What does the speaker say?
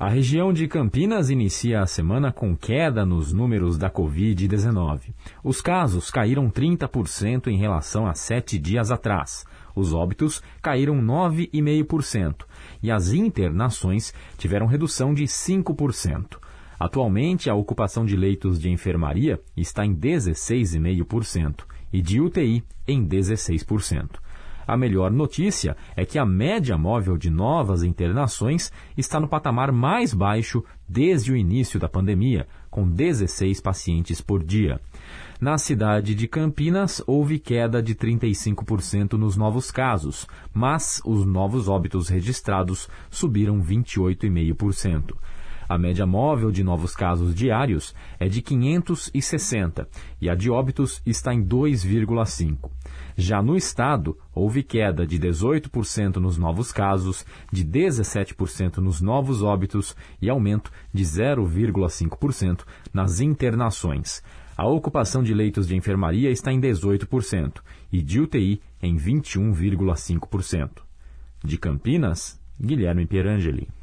A região de Campinas inicia a semana com queda nos números da Covid-19. Os casos caíram 30% em relação a 7 dias atrás. Os óbitos caíram 9,5% e as internações tiveram redução de 5%. Atualmente, a ocupação de leitos de enfermaria está em 16,5% e de UTI em 16%. A melhor notícia é que a média móvel de novas internações está no patamar mais baixo desde o início da pandemia, com 16 pacientes por dia. Na cidade de Campinas, houve queda de 35% nos novos casos, mas os novos óbitos registrados subiram 28,5%. A média móvel de novos casos diários é de 560 e a de óbitos está em 2,5. Já no estado, houve queda de 18% nos novos casos, de 17% nos novos óbitos e aumento de 0,5% nas internações. A ocupação de leitos de enfermaria está em 18% e de UTI em 21,5%. De Campinas, Guilherme Pierangeli.